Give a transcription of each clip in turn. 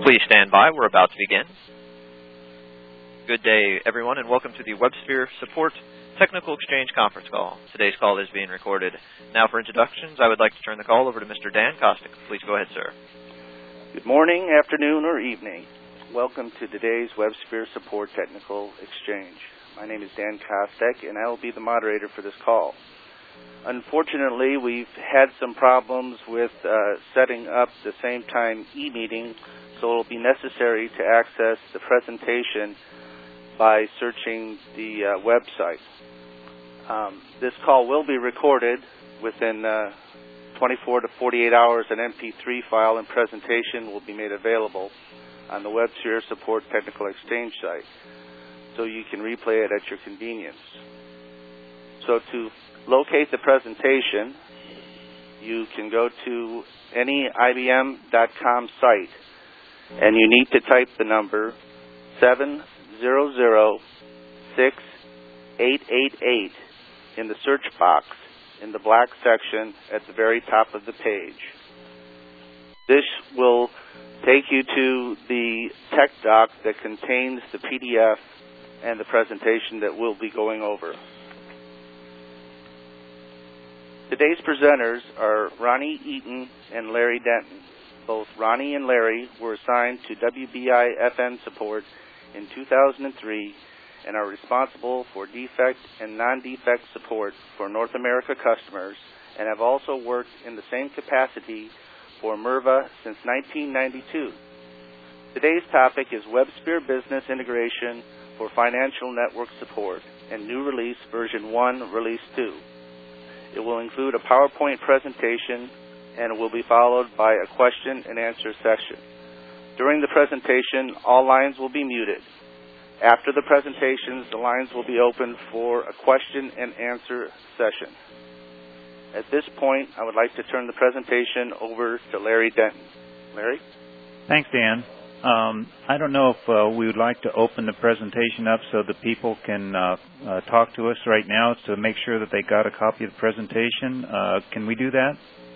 Please stand by. We're about to begin. Good day, everyone, and welcome to the WebSphere Support Technical Exchange conference call. Today's call is being recorded. Now for introductions, I would like to turn the call over to Mr. Dan Kostick. Please go ahead, sir. Good morning, afternoon, or evening. Welcome to today's WebSphere Support Technical Exchange. My name is Dan Kostick, and I will be the moderator for this call. Unfortunately, we've had some problems with setting up the same time e-meeting, so it will be necessary to access the presentation by searching the website. This call will be recorded within 24 to 48 hours. An MP3 file and presentation will be made available on the WebSphere Support Technical Exchange site, so you can replay it at your convenience. So to locate the presentation, you can go to any IBM.com site, and you need to type the number 7006888 in the search box in the black section at the very top of the page. This will take you to the tech doc that contains the PDF and the presentation that we'll be going over. Today's presenters are Ronnie Eaton and Larry Denton. Both Ronnie and Larry were assigned to WBI-FN support in 2003 and are responsible for defect and non-defect support for North America customers, and have also worked in the same capacity for MERVA since 1992. Today's topic is WebSphere Business Integration for Financial Network Support and New Release Version 1, Release 2. It will include a PowerPoint presentation, and it will be followed by a question and answer session. During the presentation, all lines will be muted. After the presentations, the lines will be open for a question and answer session. At this point, I would like to turn the presentation over to Larry Denton. Larry? Thanks, Dan. I don't know if we would like to open the presentation up so that people can talk to us right now to make sure that they got a copy of the presentation. Can we do that?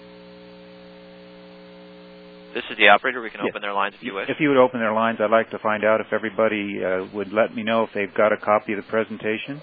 This is the operator. We can open their lines if you wish. If you would open their lines, I'd like to find out if everybody would let me know if they've got a copy of the presentation.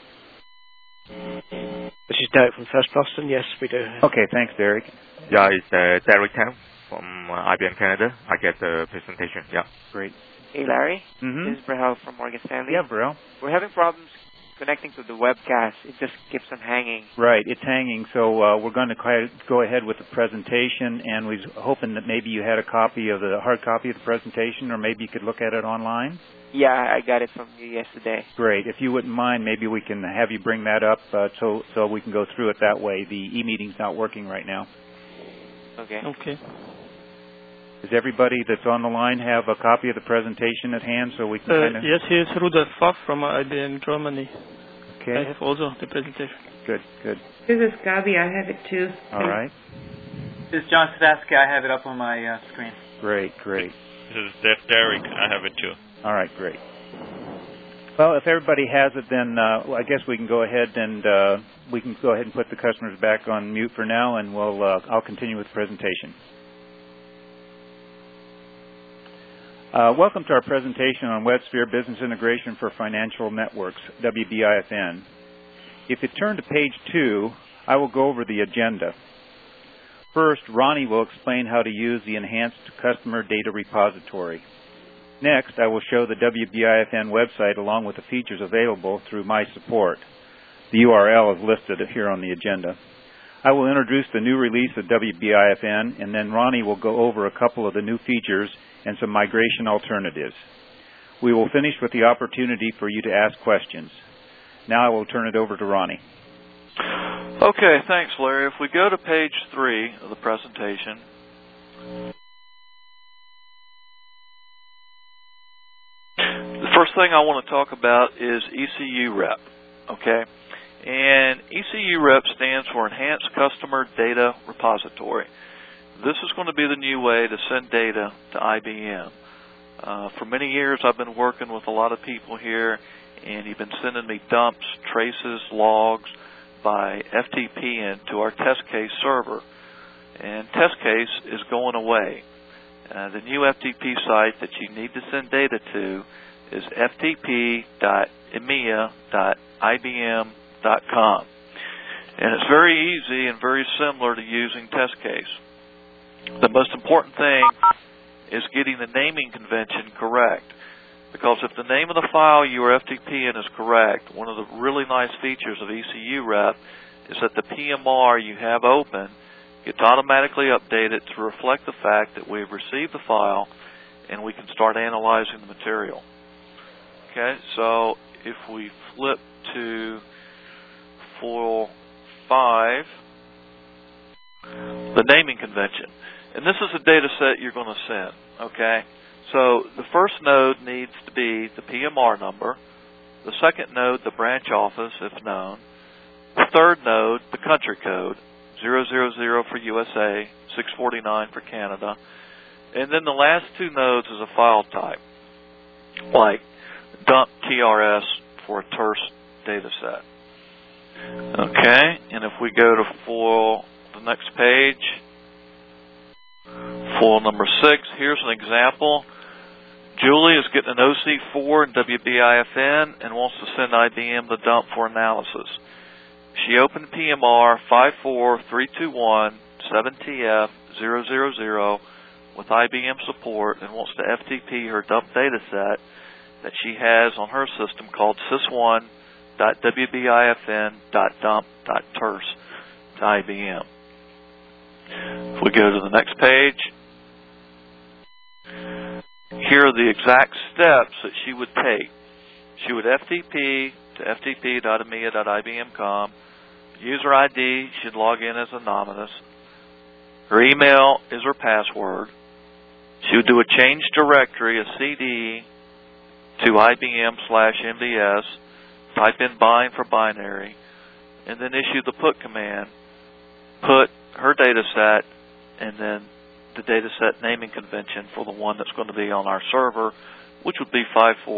This is Derek from First Boston. Yes, we do. Okay, thanks, Derek. Yeah, it's Derek Tam from IBM Canada. I get the presentation. Yeah. Great. Hey, Larry. Mm-hmm. This is Brahel from Morgan Stanley. Yeah, Brahel. We're having problems connecting to the webcast. It just keeps on hanging. Right, it's hanging. So we're going to go ahead with the presentation, and we're hoping that maybe you had a copy of the hard copy of the presentation, or maybe you could look at it online. Yeah, I got it from you yesterday. Great. If you wouldn't mind, maybe we can have you bring that up so we can go through it that way. The e-meeting's not working right now. Okay. Okay. Does everybody that's on the line have a copy of the presentation at hand so we can kind of... Yes, here's Rudolf Pfaff from IBM Germany. Okay. I have also the presentation. Good, good. This is Gabi. I have it too. All right. This is John Sadowski. I have it up on my screen. Great, great. This is Derek. I have it too. All right, great. Well, if everybody has it, then I guess we can go ahead and put the customers back on mute for now, and I'll continue with the presentation. Welcome to our presentation on WebSphere Business Integration for Financial Networks, WBIFN. If you turn to page 2, I will go over the agenda. First, Ronnie will explain how to use the Enhanced Customer Data Repository. Next, I will show the WBIFN website along with the features available through My Support. The URL is listed here on the agenda. I will introduce the new release of WBIFN, and then Ronnie will go over a couple of the new features and some migration alternatives. We will finish with the opportunity for you to ask questions. Now I will turn it over to Ronnie. Okay, thanks, Larry. If we go to page 3 of the presentation, the first thing I want to talk about is ECU Rep, okay? And ECU Rep stands for Enhanced Customer Data Repository. This is going to be the new way to send data to IBM. For many years, I've been working with a lot of people here, and you've been sending me dumps, traces, logs by FTP into our test case server. And test case is going away. The new FTP site that you need to send data to is ftp.emea.ibm.com. And it's very easy and very similar to using test case. The most important thing is getting the naming convention correct. Because if the name of the file you are FTPing is correct, one of the really nice features of ECU Rep is that the PMR you have open gets automatically updated to reflect the fact that we've received the file and we can start analyzing the material. Okay, so if we flip to 4.5, the naming convention. And this is a data set you're going to send, okay? So the first node needs to be the PMR number, the second node, the branch office, if known, the third node, the country code, 000 for USA, 649 for Canada, and then the last two nodes is a file type, like dump TRS for a terse data set. Okay, and if we go to the next page, foil number 6, here's an example. Julie is getting an OC4 in WBIFN and wants to send IBM the dump for analysis. She opened PMR 54321-7TF000 with IBM support and wants to FTP her dump data set that she has on her system called sys1.wbifn.dump.terse to IBM. If we go to the next page, here are the exact steps that she would take. She would FTP to ftp.emea.ibm.com. User ID should log in as anonymous. Her email is her password. She would do a change directory, a CD, to IBM/MVS, type in bind for binary, and then issue the put command, put her data set, and then the data set naming convention for the one that's going to be on our server, which would be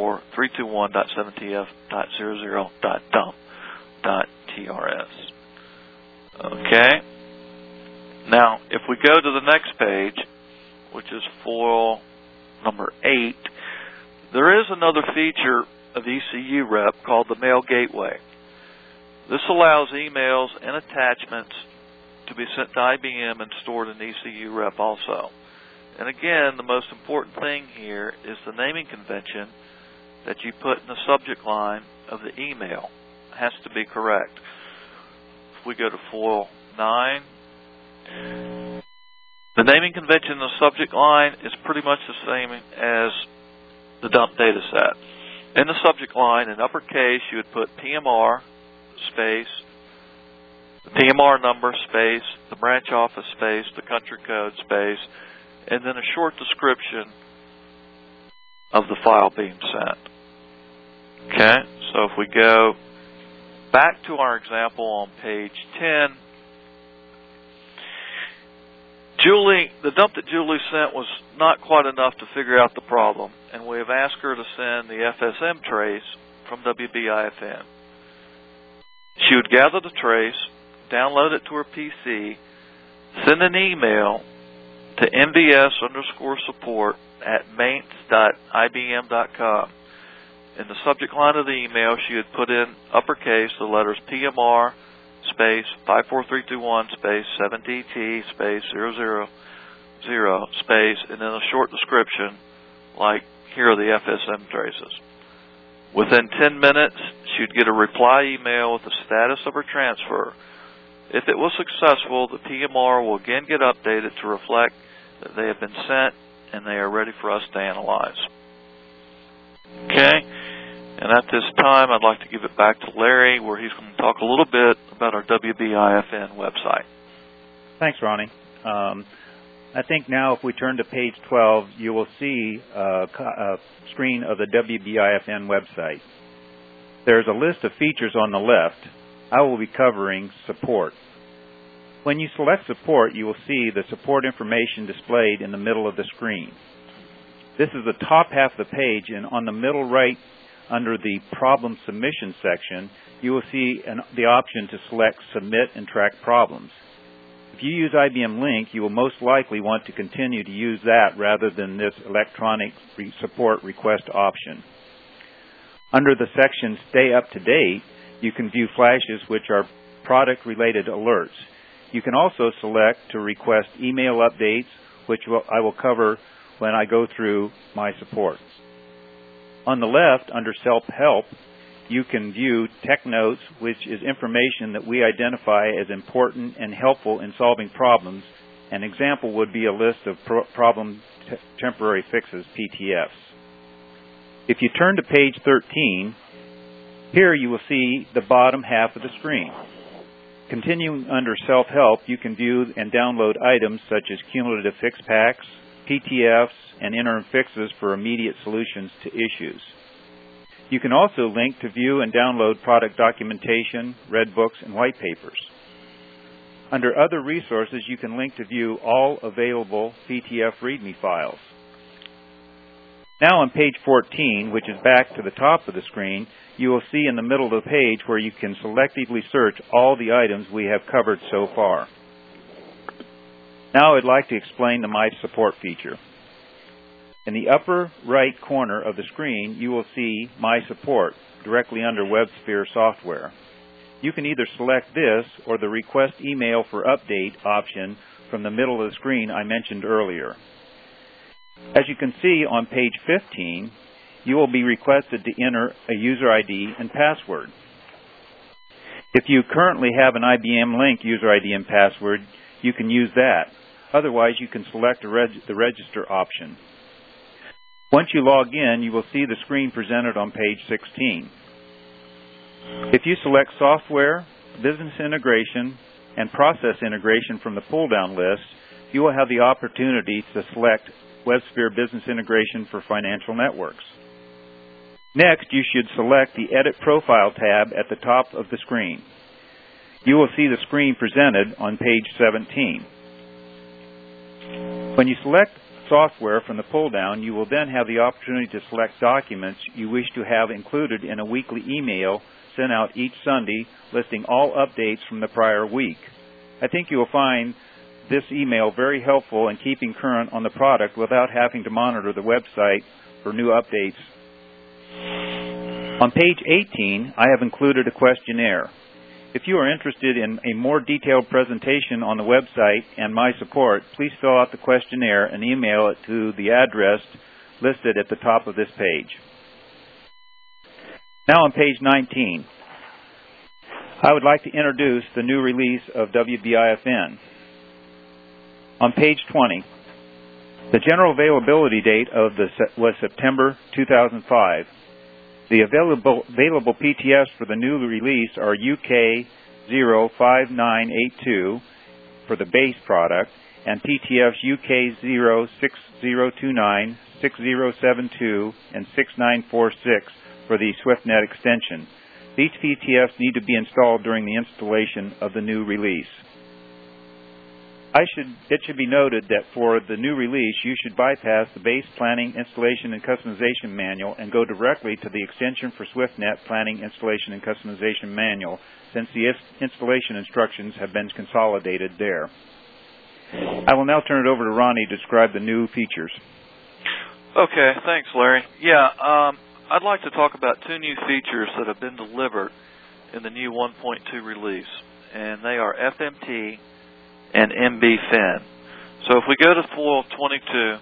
54321.7tf.00.dump.trs. Okay. Now, if we go to the next page, which is foil number 8, there is another feature of ECU Rep called the Mail Gateway. This allows emails and attachments to be sent to IBM and stored in ECU Rep also. And again, the most important thing here is the naming convention that you put in the subject line of the email has to be correct. If we go to foil 9, the naming convention in the subject line is pretty much the same as the dump data set. In the subject line, in uppercase, you would put PMR, space, the PMR number, space, the branch office, space, the country code, space, and then a short description of the file being sent. Okay, so if we go back to our example on page 10, the dump that Julie sent was not quite enough to figure out the problem, and we have asked her to send the FSM trace from WBIFN. She would gather the trace, download it to her PC, send an email to mvs_support@maints.ibm.com. In the subject line of the email, she would put in uppercase the letters PMR, space, 54321, space, 7DT, space, 000, space, and then a short description, like, here are the FSM traces. Within 10 minutes, she'd get a reply email with the status of her transfer. If it was successful, the PMR will again get updated to reflect that they have been sent and they are ready for us to analyze. Okay? And at this time, I'd like to give it back to Larry, where he's going to talk a little bit about our WBIFN website. Thanks, Ronnie. I think now if we turn to page 12, you will see a screen of the WBIFN website. There's a list of features on the left. I will be covering support. When you select support, you will see the support information displayed in the middle of the screen. This is the top half of the page, and on the middle right, under the problem submission section, you will see the option to select submit and track problems. If you use IBM Link, you will most likely want to continue to use that rather than this electronic support request option. Under the section Stay Up to Date, you can view flashes which are product-related alerts. You can also select to request email updates, which I will cover when I go through my support. On the left, under Self-Help, you can view Tech Notes, which is information that we identify as important and helpful in solving problems. An example would be a list of problem temporary fixes, PTFs. If you turn to page 13, here you will see the bottom half of the screen. Continuing under Self-Help, you can view and download items such as cumulative fix packs, PTFs, and interim fixes for immediate solutions to issues. You can also link to view and download product documentation, red books, and white papers. Under Other Resources, you can link to view all available PTF README files. Now on page 14, which is back to the top of the screen, you will see in the middle of the page where you can selectively search all the items we have covered so far. Now I'd like to explain the My Support feature. In the upper right corner of the screen, you will see My Support directly under WebSphere software. You can either select this or the Request Email for Update option from the middle of the screen I mentioned earlier. As you can see on page 15, you will be requested to enter a user ID and password. If you currently have an IBM Link user ID and password, you can use that. Otherwise, you can select the Register option. Once you log in, you will see the screen presented on page 16. If you select Software, Business Integration, and Process Integration from the pull-down list, you will have the opportunity to select WebSphere Business Integration for Financial Networks. Next, you should select the Edit Profile tab at the top of the screen. You will see the screen presented on page 17. When you select Software from the pull-down, you will then have the opportunity to select documents you wish to have included in a weekly email sent out each Sunday listing all updates from the prior week. I think you will find this email very helpful in keeping current on the product without having to monitor the website for new updates. On page 18, I have included a questionnaire. If you are interested in a more detailed presentation on the website and My Support, please fill out the questionnaire and email it to the address listed at the top of this page. Now on page 19, I would like to introduce the new release of WBIFN. On page 20, the general availability date was September 2005. The available PTFs for the new release are UK 05982 for the base product and PTFs UK 06029, 6072, and 6946 for the SwiftNet extension. These PTFs need to be installed during the installation of the new release. It should be noted that for the new release, you should bypass the base planning, installation, and customization manual and go directly to the extension for SwiftNet planning, installation, and customization manual, since the installation instructions have been consolidated there. I will now turn it over to Ronnie to describe the new features. Okay, thanks, Larry. Yeah, I'd like to talk about two new features that have been delivered in the new 1.2 release, and they are FMT and MBFIN. So if we go to foil 22,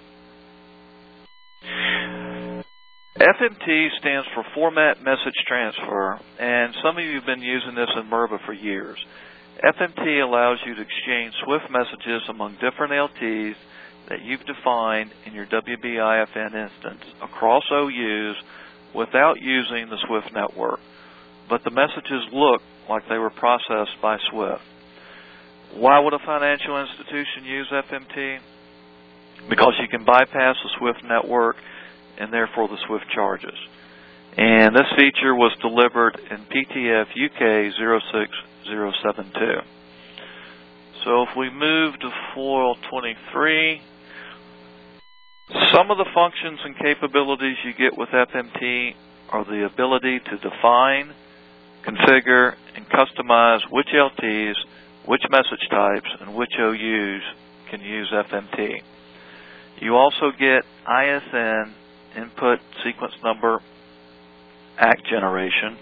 FMT stands for Format Message Transfer, and some of you have been using this in MIRVA for years. FMT allows you to exchange Swift messages among different LTs that you've defined in your WBIFN instance across OUs without using the Swift network, but the messages look like they were processed by Swift. Why would a financial institution use FMT? Because you can bypass the Swift network and therefore the Swift charges. And this feature was delivered in PTF UK 06072. So if we move to foil 23, some of the functions and capabilities you get with FMT are the ability to define, configure, and customize which LTs which message types and which OUs can use FMT. You also get ISN, input sequence number, ACK generation,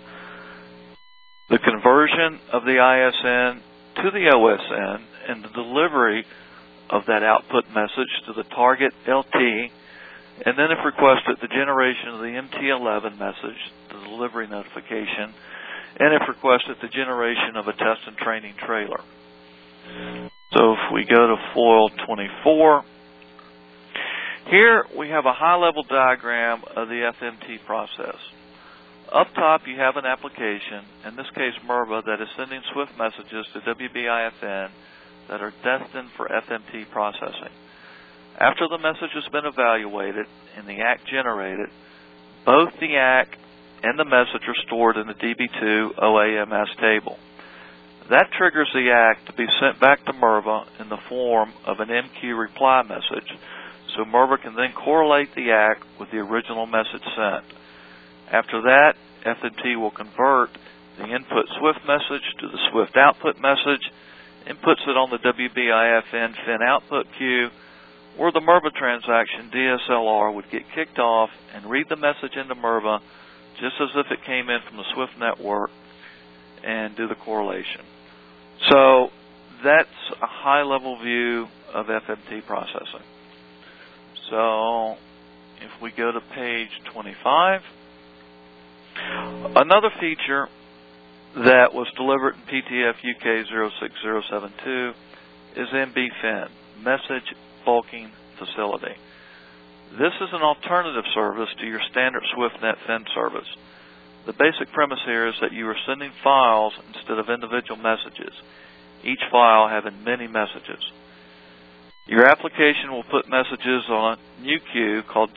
the conversion of the ISN to the OSN, and the delivery of that output message to the target LT, and then if requested, the generation of the MT11 message, the delivery notification, and if requested, the generation of a test and training trailer. So if we go to foil 24, here we have a high-level diagram of the FMT process. Up top, you have an application, in this case MERVA, that is sending SWIFT messages to WBIFN that are destined for FMT processing. After the message has been evaluated and the ACK generated, both the ACK and the message are stored in the DB2 OAMS table. That triggers the ACK to be sent back to MERVA in the form of an MQ reply message, so MERVA can then correlate the ACK with the original message sent. After that, FMT will convert the input SWIFT message to the SWIFT output message and puts it on the WBIFN FIN output queue, where the MERVA transaction DSLR would get kicked off and read the message into MERVA just as if it came in from the SWIFT network and do the correlation. So that's a high-level view of FMT processing. So if we go to page 25, another feature that was delivered in PTF UK 06072 is MBFIN, Message Bulking Facility. This is an alternative service to your standard SwiftNet FIN service. The basic premise here is that you are sending files instead of individual messages, each file having many messages. Your application will put messages on a new queue called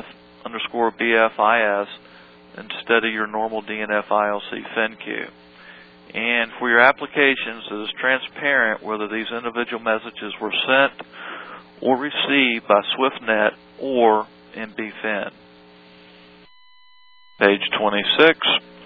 DNF_BFIS instead of your normal DNF ILC FIN queue. And for your applications, it is transparent whether these individual messages were sent or received by SwiftNet or MBFIN. Page 26.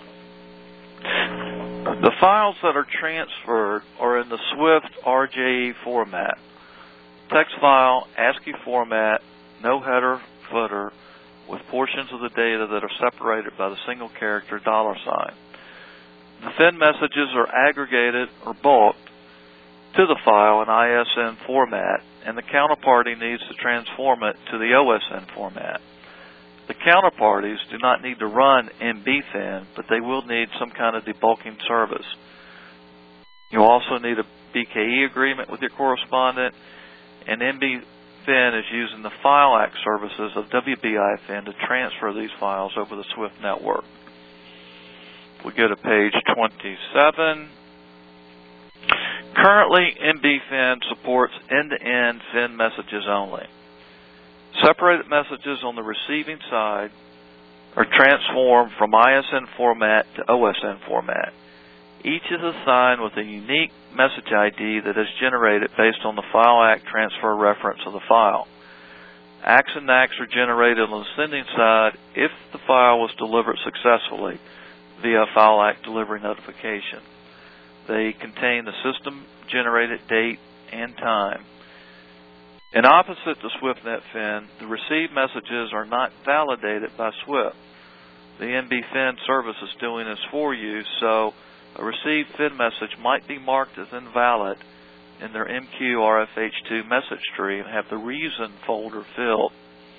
The files that are transferred are in the SWIFT RJE format. Text file, ASCII format, no header, footer, with portions of the data that are separated by the single character $sign. The FIN messages are aggregated or bulked to the file in ISN format, and the counterparty needs to transform it to the OSN format. The counterparties do not need to run MBFIN, but they will need some kind of debulking service. You'll also need a BKE agreement with your correspondent, and MBFIN is using the file ACK services of WBIFN to transfer these files over the SWIFT network. We go to page 27. Currently, MBFIN supports end-to-end FIN messages only. Separated messages on the receiving side are transformed from ISN format to OSN format. Each is assigned with a unique message ID that is generated based on the file ACK transfer reference of the file. ACKs and NACKs are generated on the sending side if the file was delivered successfully via file ACK delivery notification. They contain the system-generated date and time. And opposite to SwiftNet FIN, the received messages are not validated by SWIFT. The MBFIN service is doing this for you, so a received FIN message might be marked as invalid in their MQ-RFH2 message tree and have the reason folder filled.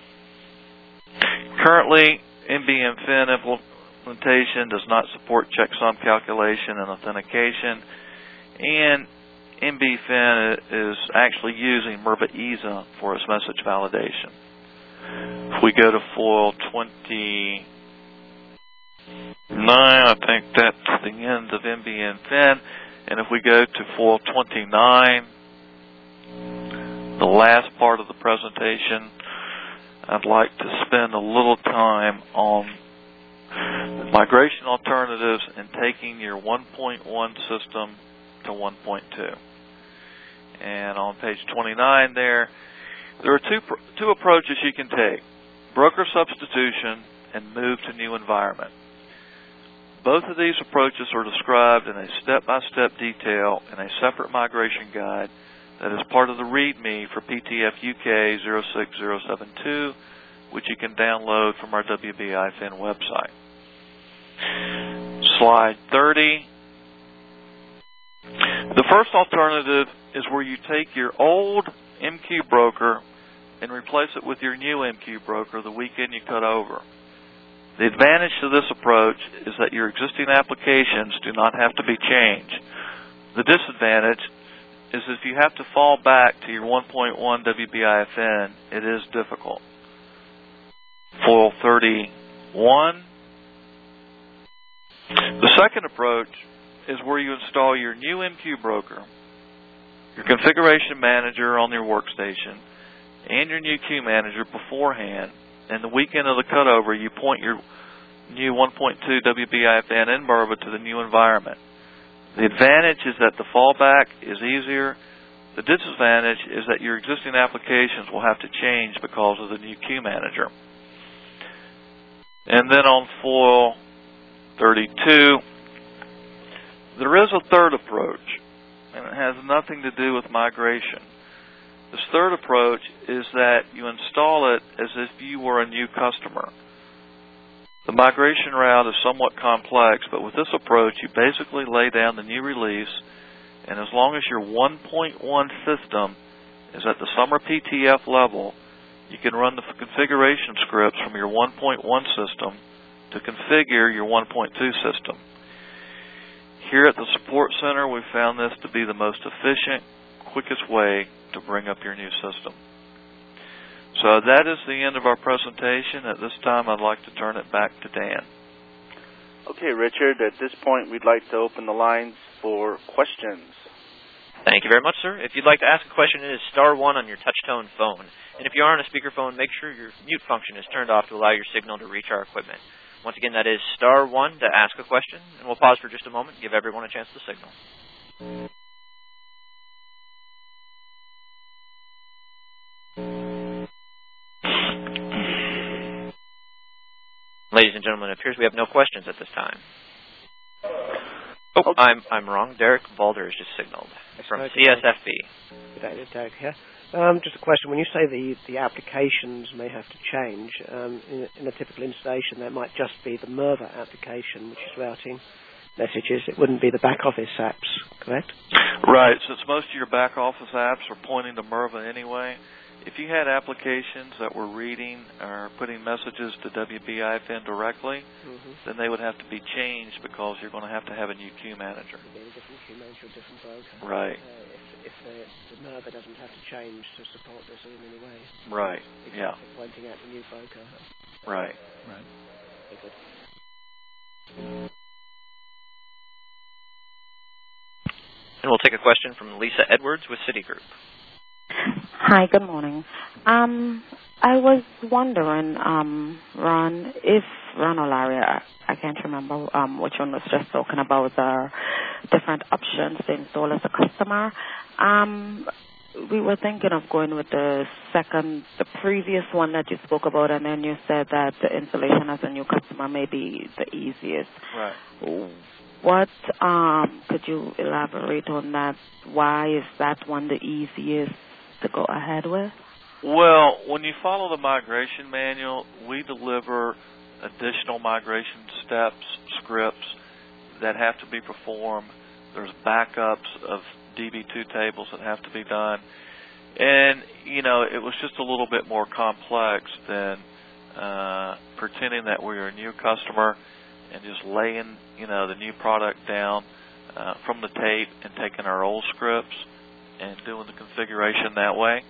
Currently, MBFIN implementation does not support checksum calculation and authentication, and MBFIN is actually using MERVA EASA for its message validation. If we go to foil 29, I think that's the end of MBFIN. And if we go to foil 29, the last part of the presentation, I'd like to spend a little time on migration alternatives and taking your 1.1 system to 1.2. And on page 29 there are two approaches you can take: broker substitution and move to new environment. Both of these approaches are described in a step-by-step detail in a separate migration guide that is part of the README for PTF UK 06072, which you can download from our WBIFN website. Slide 30. The first alternative is where you take your old MQ broker and replace it with your new MQ broker the weekend you cut over. The advantage to this approach is that your existing applications do not have to be changed. The disadvantage is if you have to fall back to your 1.1 WBIFN, it is difficult. Foil 31. The second approach is where you install your new MQ broker, your configuration manager on your workstation, and your new queue manager beforehand, and the weekend of the cutover you point your new 1.2 WBIFN in Burba to the new environment. The advantage is that the fallback is easier. The disadvantage is that your existing applications will have to change because of the new queue manager. And then on foil 32, there is a third approach, and it has nothing to do with migration. This third approach is that you install it as if you were a new customer. The migration route is somewhat complex, but with this approach, you basically lay down the new release, and as long as your 1.1 system is at the summer PTF level, you can run the configuration scripts from your 1.1 system to configure your 1.2 system. Here at the Support Center, we found this to be the most efficient, quickest way to bring up your new system. So that is the end of our presentation. At this time, I'd like to turn it back to Dan. Okay, Richard, at this point, we'd like to open the lines for questions. Thank you very much, sir. If you'd like to ask a question, it is *1 on your touch-tone phone. And if you are on a speakerphone, make sure your mute function is turned off to allow your signal to reach our equipment. Once again, that is *1 to ask a question. And we'll pause for just a moment and give everyone a chance to signal. Ladies and gentlemen, it appears we have no questions at this time. Oh, I'm wrong. Derek Valder is just signaled from CSFB. Good day, Derek here. Just a question. When you say the applications may have to change, in a typical installation, there might just be the Merva application, which is routing messages. It wouldn't be the back office apps, correct? Right. Since most of your back office apps are pointing to Merva anyway, if you had applications that were reading or putting messages to WBIFN directly, then they would have to be changed because you're going to have a new queue manager. A different queue manager, a different broker. Right. If the Merva doesn't have to change to support this in any way. Right. Yeah. Pointing out the new broker. Right. Right. Very good. And we'll take a question from Lisa Edwards with Citigroup. Hi, good morning. I was wondering, Ron or Larry, I can't remember which one was just talking about the different options to install as a customer. We were thinking of going with the previous one that you spoke about, and then you said that the installation as a new customer may be the easiest. Right. What could you elaborate on that? Why is that one the easiest to go ahead with? Well, when you follow the migration manual, we deliver additional migration steps, scripts that have to be performed. There's backups of DB2 tables that have to be done. And, it was just a little bit more complex than pretending that we were a new customer and just laying, the new product down from the tape and taking our old scripts and doing the configuration that way.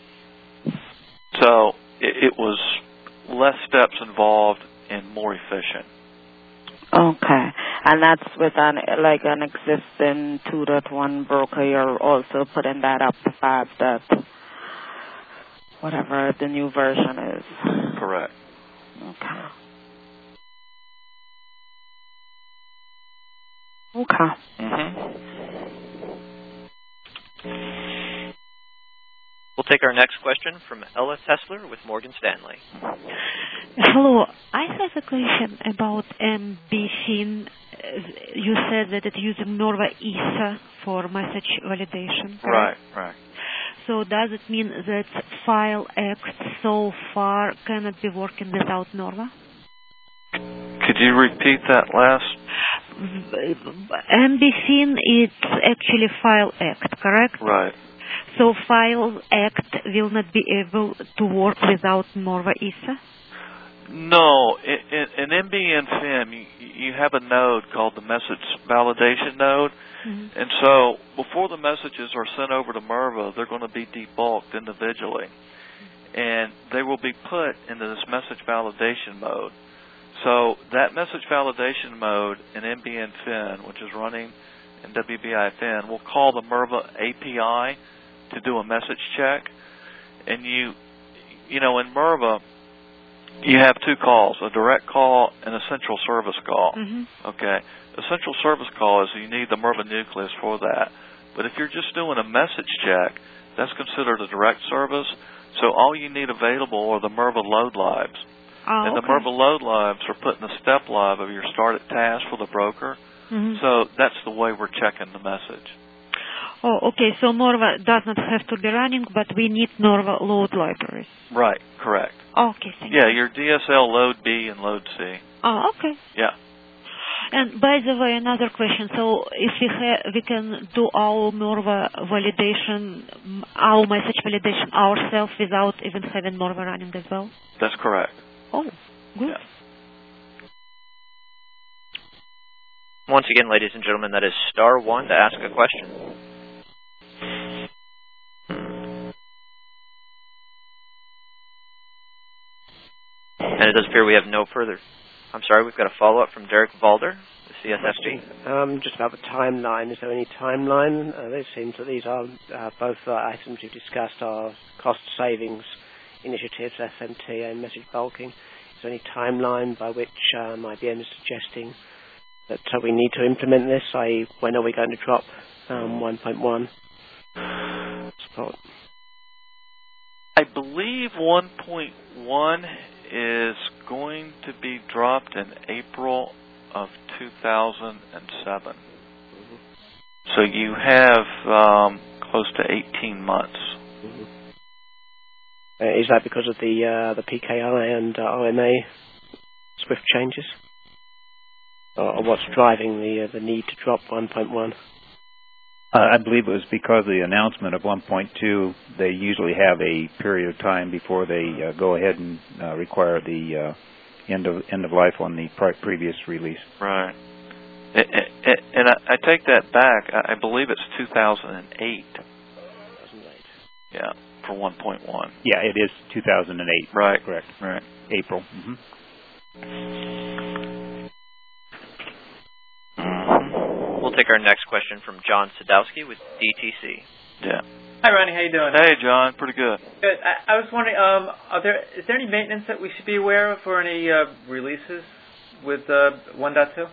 So it was less steps involved and more efficient. Okay. And that's with an existing 2.1 broker. You're also putting that up to 5. Whatever the new version is. Correct. Okay. Okay. We'll take our next question from Ella Tessler with Morgan Stanley. Hello. I have a question about MBFIN you said that it's using Norva ISA for message validation. Right, right. So does it mean that FileX so far cannot be working without Norva? Could you repeat that last? MBFin is actually FileX, correct? Right. So FileX will not be able to work without Norva ISA? No. In MBFin, you have a node called the message validation node. Mm-hmm. And so before the messages are sent over to Merva, they're going to be debulked individually. And they will be put into this message validation mode. So that message validation mode in MBFin, which is running in WBIFN, will call the Merva API to do a message check. And you know, in Merva, you have two calls, a direct call and a central service call. Mm-hmm. Okay. The central service call is you need the Merva nucleus for that. But if you're just doing a message check, that's considered a direct service. So all you need available are the Merva load lives. Oh, and the Merva load lives are put in the step live of your started task for the broker. Mm-hmm. So that's the way we're checking the message. Oh, okay. So Norva does not have to be running, but we need Norva load libraries. Right, correct. Okay, thank you. Yeah, your DSL load B and load C. Oh, okay. Yeah. And by the way, another question. So if we can do our Norva validation, our message validation ourselves without even having Norva running as well? That's correct. Oh, good. Yeah. Once again, ladies and gentlemen, that is *1 to ask a question. And it does appear we have no further. I'm sorry, we've got a follow-up from Derek Valder, the CSFB. Just about the timeline. Is there any timeline? It seems that these are both items we've discussed are cost savings initiatives, SMT and message bulking. Is there any timeline by which IBM is suggesting that we need to implement this? I.e., when are we going to drop 1.1 support? I believe 1.1 is going to be dropped in April of 2007. Mm-hmm. So you have close to 18 months. Mm-hmm. Is that because of the PKI and OMA Swift changes? Or what's driving the need to drop 1.1? I believe it was because of the announcement of 1.2. They usually have a period of time before they go ahead and require the end of life on the previous release. Right. And I take that back. I believe it's 2008. 2008. Yeah, for 1.1. Yeah, it is 2008. Right. Correct. Right. April. Mm-hmm. We'll take our next question from John Sadowski with DTC. Yeah. Hi, Ronnie. How you doing? Hey, John. Pretty good. Good. I was wondering, is there any maintenance that we should be aware of for any releases with 1.2?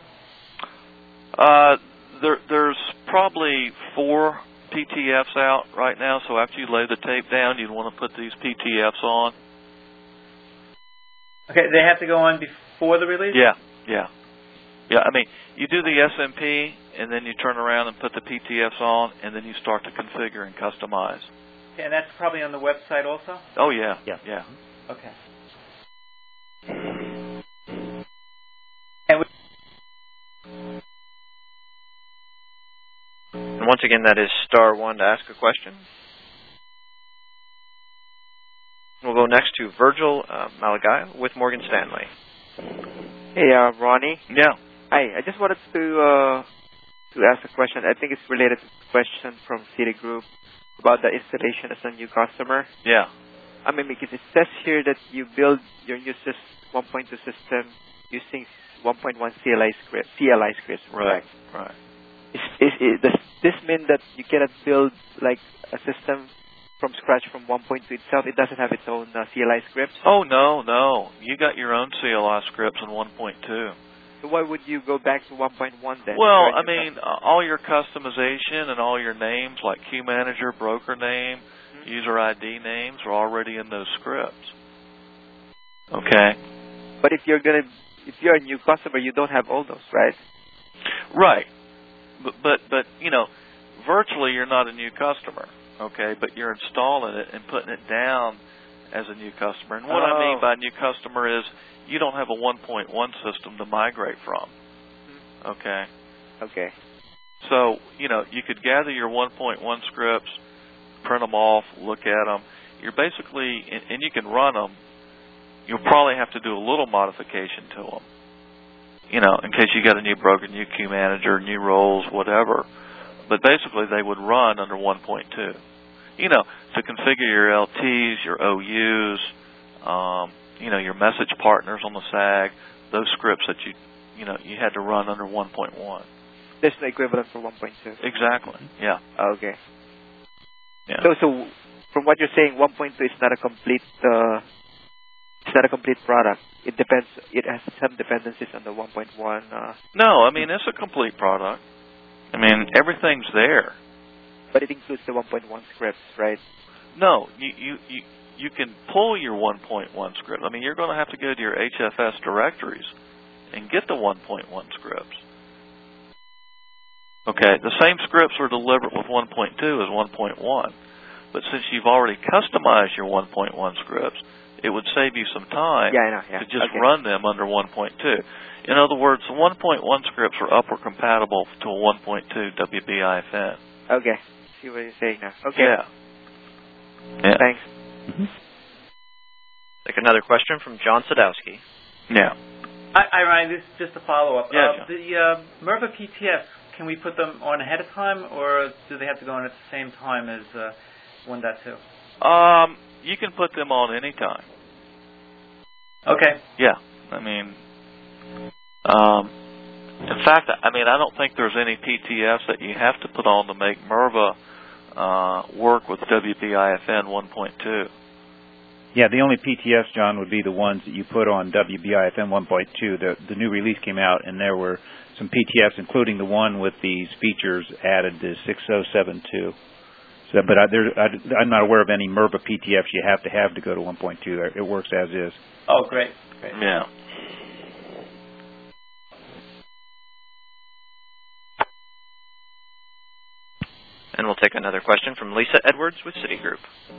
There's probably 4 PTFs out right now, so after you lay the tape down, you'd want to put these PTFs on. Okay, they have to go on before the release? Yeah, I mean, you do the SMP, and then you turn around and put the PTFs on, and then you start to configure and customize. Okay, and that's probably on the website also? Oh, yeah. Okay. And once again, that is *1 to ask a question. We'll go next to Virgil Malagai with Morgan Stanley. Hey, Ronnie. Yeah. Hi. I just wanted to ask a question. I think it's related to the question from Citigroup about the installation as a new customer. Yeah. I mean, because it says here that you build your new 1.2 system using 1.1 CLI scripts. Right. Does this mean that you cannot build like a system from scratch from 1.2 itself? It doesn't have its own CLI scripts? Oh, no. You got your own CLI scripts in 1.2. So why would you go back to 1.1 then? Well, I mean, all your customization and all your names like queue manager, broker name, user ID names are already in those scripts. Okay. But if you're a new customer, you don't have all those, right? Right. But you know, virtually you're not a new customer, okay? But you're installing it and putting it down as a new customer. And what I mean by new customer is you don't have a 1.1 system to migrate from, okay? Okay. So, you know, you could gather your 1.1 scripts, print them off, look at them. You're basically, and you can run them. You'll probably have to do a little modification to them, you know, in case you got a new broker, new queue manager, new roles, whatever. But basically they would run under 1.2. You know, to configure your LTs, your OUs, you know, your message partners on the SAG, those scripts that you know, you had to run under 1.1. There's the equivalent for 1.2. Exactly. Yeah. Okay. Yeah. So from what you're saying, 1.2 is not a complete. It's not a complete product. It depends. It has some dependencies on the 1.1. No, I mean it's a complete product. I mean everything's there. But it includes the 1.1 scripts, right? No, you can pull your 1.1 script. I mean you're going to have to go to your HFS directories and get the 1.1 scripts. Okay, the same scripts are delivered with 1.2 as 1.1, but since you've already customized your 1.1 scripts, it would save you some time to just run them under 1.2. In other words, the 1.1 scripts are upward compatible to a 1.2 WBIFN. Okay, see what you're saying now. Okay. Yeah. Thanks. Mm-hmm. Take another question from John Sadowski. Yeah. Hi, Ryan. This is just a follow-up. Yeah, the MIRVA PTFs, can we put them on ahead of time, or do they have to go on at the same time as 1.2? You can put them on any time. Okay. Yeah. I mean, in fact, I mean, I don't think there's any PTFs that you have to put on to make MIRVA work with WBIFN 1.2. Yeah, the only PTFs, John, would be the ones that you put on WBIFN 1.2. The new release came out, and there were some PTFs, including the one with these features added to 6072. So, but I'm not aware of any MIRVA PTFs you have to go to 1.2. It works as is. Oh, great. Yeah. And we'll take another question from Lisa Edwards with Citigroup.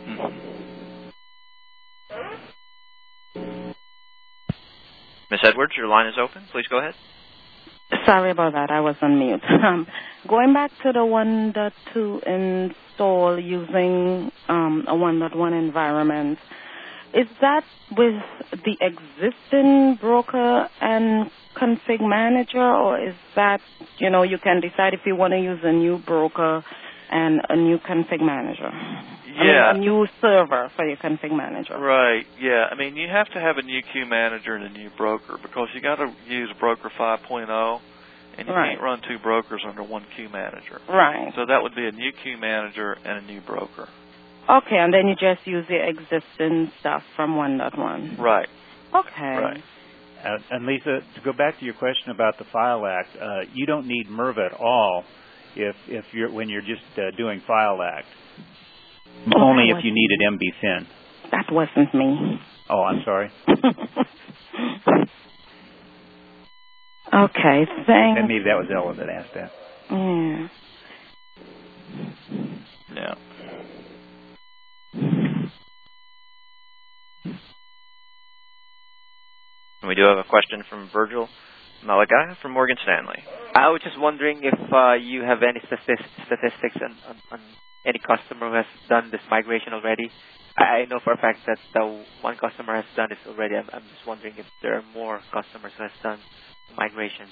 Ms. Edwards, your line is open. Please go ahead. Sorry about that. I was on mute. Going back to the 1.2 install using a 1.1 environment, is that with the existing broker and config manager, or is that, you know, you can decide if you want to use a new broker and a new config manager? Yeah. I mean, a new server for your config manager. Right, yeah. I mean, you have to have a new queue manager and a new broker because you got to use broker 5.0, and you can't run two brokers under one queue manager. Right. So that would be a new queue manager and a new broker. Okay, and then you just use the existing stuff from 1.1. Right. Okay. Right. And Lisa, to go back to your question about the File Act, you don't need MIRVA at all when you're just doing File Act. Only if you needed MBFIN. That wasn't me. Oh, I'm sorry. Okay, thanks. And maybe that was Ella that asked that. Yeah. Yeah. We do have a question from Virgil Malagai from Morgan Stanley. I was just wondering if you have any statistics on any customer who has done this migration already. I know for a fact that the one customer has done this already. I'm just wondering if there are more customers who has done migration.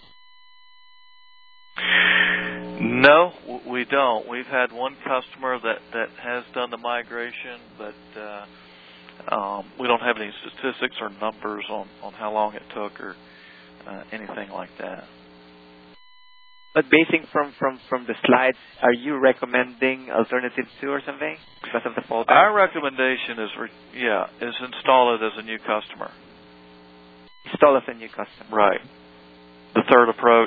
No, we don't. We've had one customer that has done the migration, but we don't have any statistics or numbers on how long it took or anything like that. But basing from the slides, are you recommending alternative 2 or something because of the fallback? Our recommendation is install it as a new customer. Install as a new customer. Right. The third approach.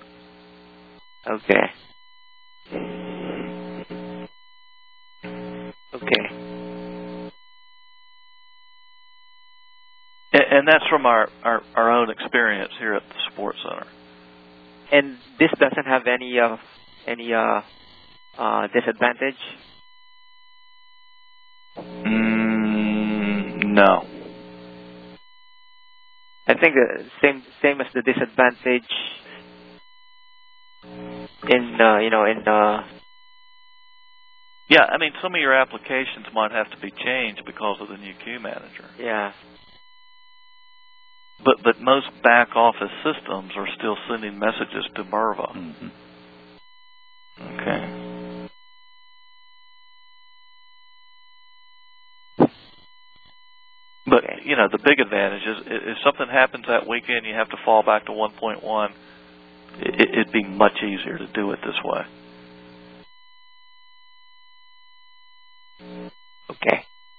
Okay. And that's from our own experience here at the Support Center. And this doesn't have any disadvantage? No. I think the same as the disadvantage in Yeah, I mean, some of your applications might have to be changed because of the new queue manager. Yeah. But most back office systems are still sending messages to Merva. Mm-hmm. Okay. But, you know, the big advantage is if something happens that weekend, you have to fall back to 1.1, it'd be much easier to do it this way. Okay.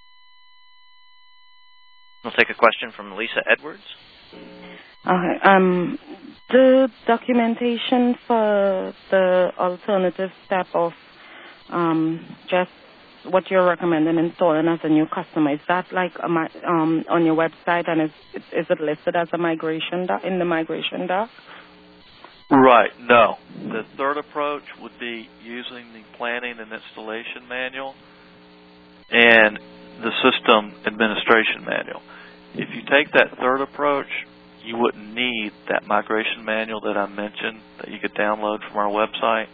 We'll take a question from Lisa Edwards. Okay. The documentation for the alternative step of just what you're recommending installing as a new customer, is that like on your website, and is it listed as a migration doc, in the migration doc? Right. No. The third approach would be using the planning and installation manual and the system administration manual. If you take that third approach, you wouldn't need that migration manual that I mentioned that you could download from our website.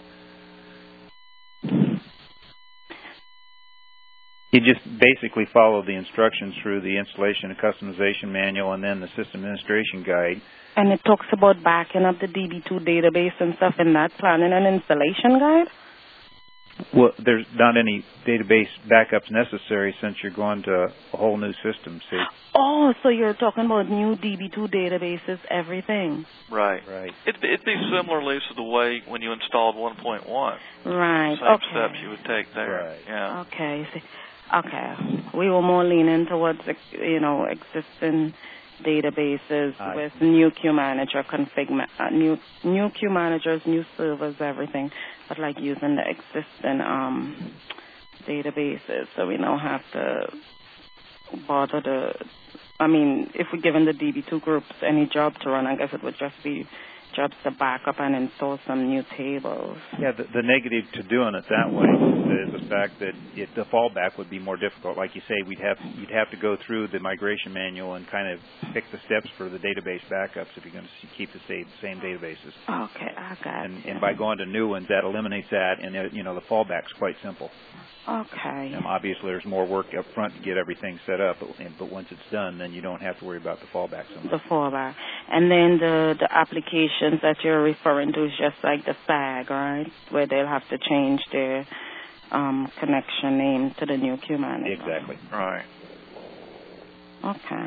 You just basically follow the instructions through the installation and customization manual and then the system administration guide. And it talks about backing up the DB2 database and stuff in that planning and installation guide? Well, there's not any database backups necessary since you're going to a whole new system, see? Oh, so you're talking about new DB2 databases, everything. Right. Right. It'd be similar, Lisa, to the way when you installed 1.1. Right. Same Okay. steps you would take there. Right. Yeah. Okay. Okay. We were more leaning towards, existing databases with new queue manager config, new queue managers, new servers, everything, but like using the existing databases, so we don't have to bother if we're giving the DB2 groups any job to run, I guess it would just be jobs to back up and install some new tables. Yeah, the negative to doing it that way is the fact that the fallback would be more difficult. Like you say, you'd have to go through the migration manual and kind of pick the steps for the database backups if you're going to keep the same databases. Okay, I got it. And by going to new ones, that eliminates that, and the fallback's quite simple. Okay. Obviously, there's more work up front to get everything set up, but once it's done, then you don't have to worry about the fallback so much. The fallback. And then the applications that you're referring to is just like the SAG, right? Where they'll have to change their connection name to the new queue manager. Exactly. Right. Okay.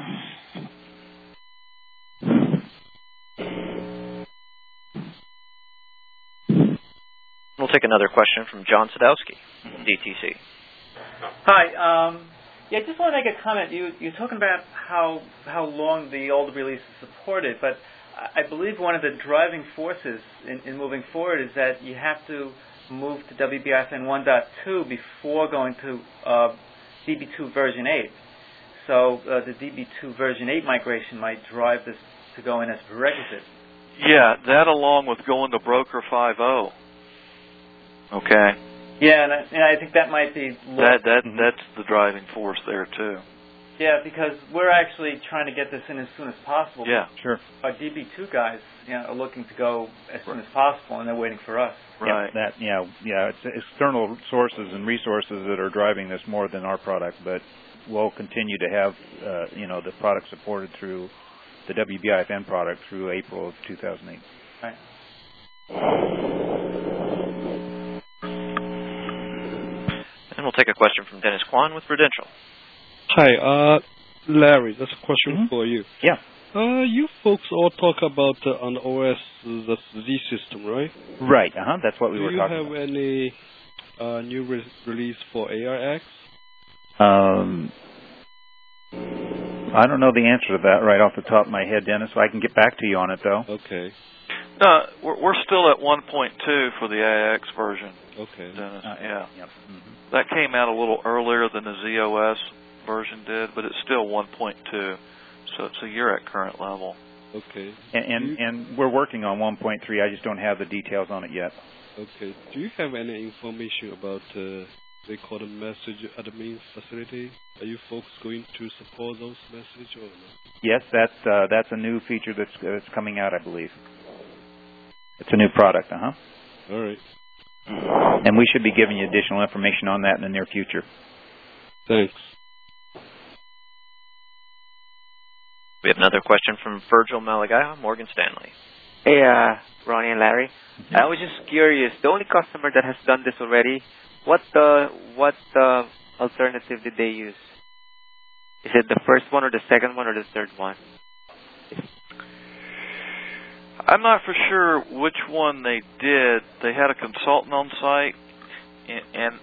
We'll take another question from John Sadowski, DTC. Hi. I just want to make a comment. You're talking about how long the old release is supported, but I believe one of the driving forces in moving forward is that you have to move to WBIFN 1.2 before going to DB2 version 8. So the DB2 version 8 migration might drive this to go in as prerequisite. Yeah, that along with going to Broker 5.0. Okay. Yeah, and I think that might be... That's the driving force there, too. Yeah, because we're actually trying to get this in as soon as possible. Yeah, sure. Our DB2 guys are looking to go as soon as possible, and they're waiting for us. Right. It's external sources and resources that are driving this more than our product, but we'll continue to have, the product supported through the WBIFN product through April of 2008. Right. And we'll take a question from Dennis Kwan with Prudential. Hi, Larry, that's a question for you. Yeah. You folks all talk about on OS the Z system, right? Right, that's what we were talking about. Do you have any new release for ARX? I don't know the answer to that right off the top of my head, Dennis, so I can get back to you on it, though. Okay. No, we're still at 1.2 for the AIX version. Okay. Dennis. Yep. Mm-hmm. That came out a little earlier than the ZOS version did, but it's still 1.2. So you're at current level. Okay. And we're working on 1.3. I just don't have the details on it yet. Okay. Do you have any information about recorded message admin facility? Are you folks going to support those messages or not? Yes, that's a new feature that's coming out, I believe. It's a new product, All right. And we should be giving you additional information on that in the near future. Thanks. We have another question from Virgil Malagaya, Morgan Stanley. Hey, Ronnie and Larry. I was just curious. The only customer that has done this already, what alternative did they use? Is it the first one or the second one or the third one? I'm not for sure which one they did. They had a consultant on site, and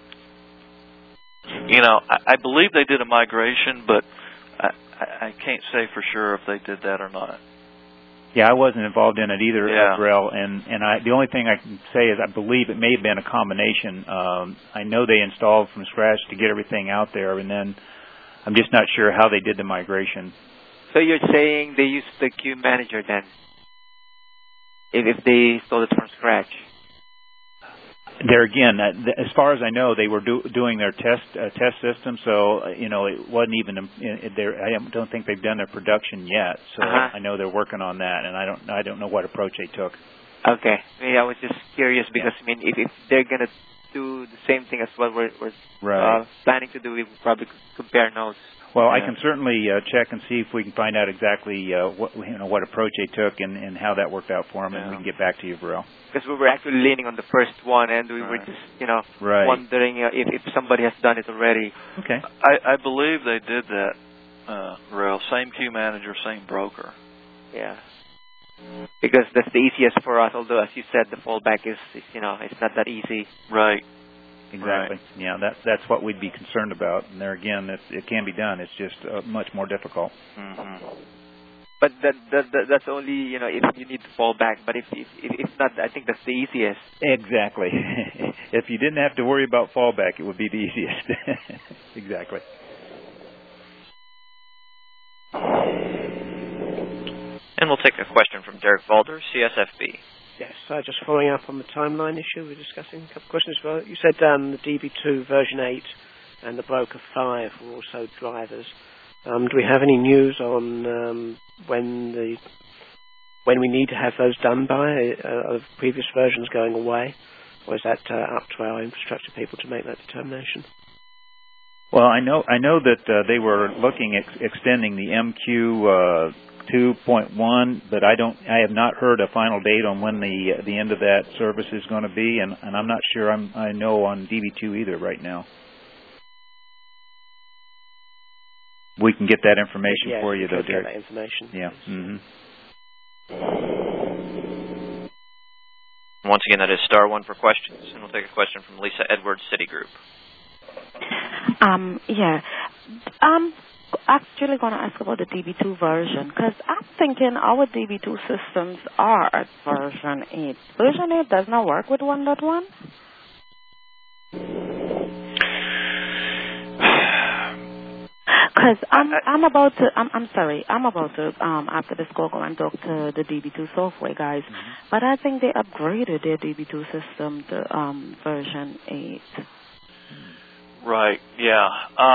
I believe they did a migration, but I can't say for sure if they did that or not. Yeah, I wasn't involved in it either, Yeah. Brell, and the only thing I can say is I believe it may have been a combination. I know they installed from scratch to get everything out there, and then I'm just not sure how they did the migration. So you're saying they used the queue manager then? If they installed it from scratch? There again, as far as I know, they were doing their test system, so it wasn't even. I don't think they've done their production yet. So I know they're working on that, and I don't know what approach they took. Okay, I was just curious because if they're gonna do the same thing as what we're planning to do, we would probably compare notes. Well, I can certainly check and see if we can find out exactly what approach they took and how that worked out for them, and we can get back to you, Burrell. Because we were actually leaning on the first one, and we were just, wondering if somebody has done it already. Okay. I believe they did that, Burrell. Same queue manager, same broker. Yeah. Because that's the easiest for us, although, as you said, the fallback is it's not that easy. Right. Exactly. Right. Yeah, that's what we'd be concerned about. And there again, it can be done. It's just much more difficult. Mm-hmm. But that's only if you need to fall back. But if not, I think that's the easiest. Exactly. If you didn't have to worry about fallback, it would be the easiest. Exactly. And we'll take a question from Derek Valder, CSFB. Yes, just following up on the timeline issue, we're discussing a couple of questions. Well, you said the DB2 version 8 and the Broker 5 were also drivers. Do we have any news on when we need to have those done by? Are previous versions going away, or is that up to our infrastructure people to make that determination? Well, I know that they were looking at extending the MQ 2.1, but I have not heard a final date on when the end of that service is going to be, and I'm not sure I know on DB2 either right now. We can get that information for you, though, Derek. Get that information. Yeah. Mm-hmm. Once again, that is *1 for questions, and we'll take a question from Lisa Edwards, Citigroup. Actually going to ask about the DB2 version, because I'm thinking our DB2 systems are at version 8. Version 8 does not work with 1.1? Because I'm about to after this call go and talk to the DB2 software guys, but I think they upgraded their DB2 system to version 8. Right. Yeah.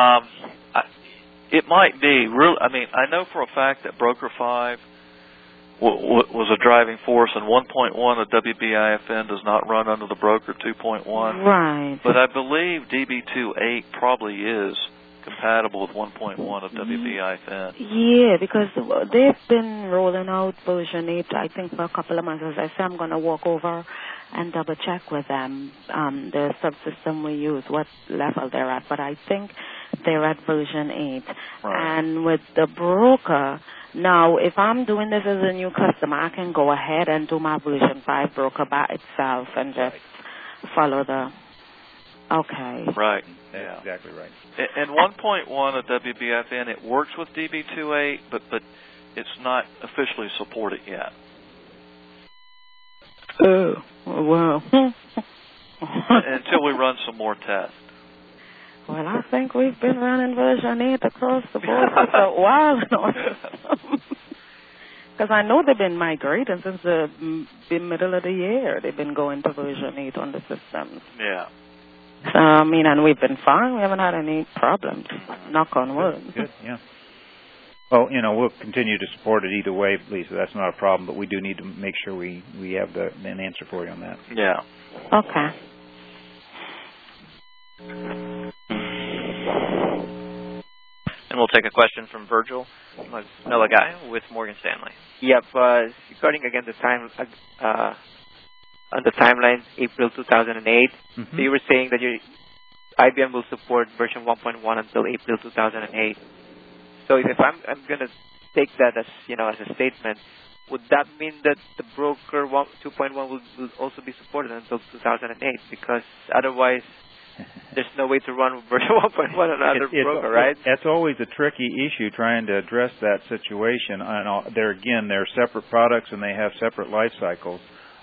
It might be. I know for a fact that Broker 5 was a driving force, and 1.1 of WBIFN does not run under the Broker 2.1. Right. But I believe DB2.8 probably is compatible with 1.1 of WBIFN. Yeah, because they've been rolling out version 8, I think, for a couple of months. As I say, I'm going to walk over and double check with them the subsystem we use, what level they're at. But I think they're at version 8. Right. And with the broker, now if I'm doing this as a new customer, I can go ahead and do my version 5 broker by itself and just follow the... Okay. Right. That's exactly right. And 1.1 of WBIFN, it works with DB2.8, but it's not officially supported yet. Oh, wow. Until we run some more tests. Well, I think we've been running version 8 across the board for a while now. Because I know they've been migrating since the middle of the year. They've been going to version 8 on the systems. Yeah. So, I mean, and we've been fine. We haven't had any problems. Knock on wood. Good, yeah. Well, we'll continue to support it either way, Lisa. That's not a problem, but we do need to make sure we have an answer for you on that. Yeah. Okay. And we'll take a question from Virgil Melagai with Morgan Stanley. Yep. Regarding again the time on the timeline, April 2008. Mm-hmm. So you were saying that IBM will support version 1.1 until April 2008. So if I'm going to take that as a statement, would that mean that the broker 2.1 will also be supported until 2008? Because otherwise, there's no way to run version 1.1 on another broker, right? That's always a tricky issue, trying to address that situation. And they're separate products and they have separate life cycles.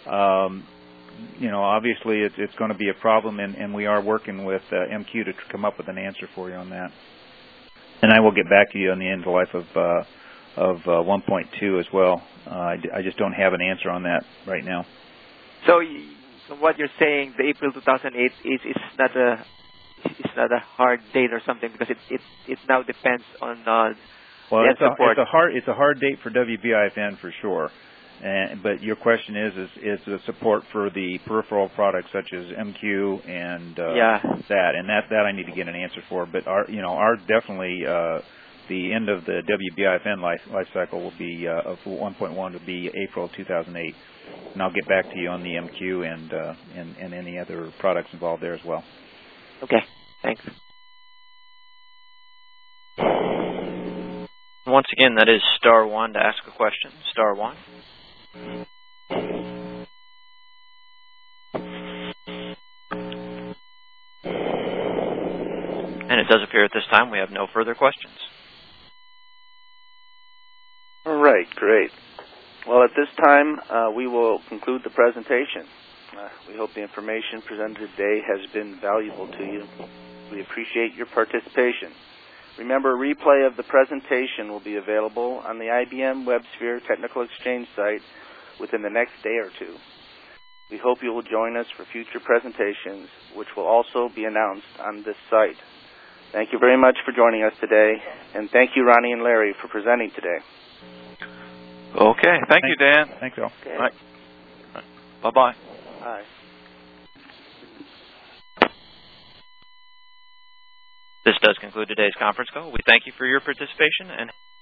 Obviously it's going to be a problem, and we are working with MQ to come up with an answer for you on that. And I will get back to you on the end of life of 1.2 as well. I just don't have an answer on that right now. So what you're saying, the April 2008 is not a hard date or something, because it now depends on well, it's a hard date for WBIFN for sure. But your question is the support for the peripheral products such as MQ and that I need to get an answer for. But our definitely the end of the WBIFN life cycle will be of 1.1 will be April 2008, and I'll get back to you on the MQ and any other products involved there as well. Okay, thanks. Once again, that is *1 to ask a question. *1. And it does appear at this time we have no further questions. All right, great. Well, at this time, we will conclude the presentation. We hope the information presented today has been valuable to you. We appreciate your participation. Remember, a replay of the presentation will be available on the IBM WebSphere Technical Exchange site within the next day or two. We hope you will join us for future presentations, which will also be announced on this site. Thank you very much for joining us today, and thank you, Ronnie and Larry, for presenting today. Okay. Thank you, Dan. Thanks, Al. Okay. All right. Bye-bye. Bye. This does conclude today's conference call. We thank you for your participation and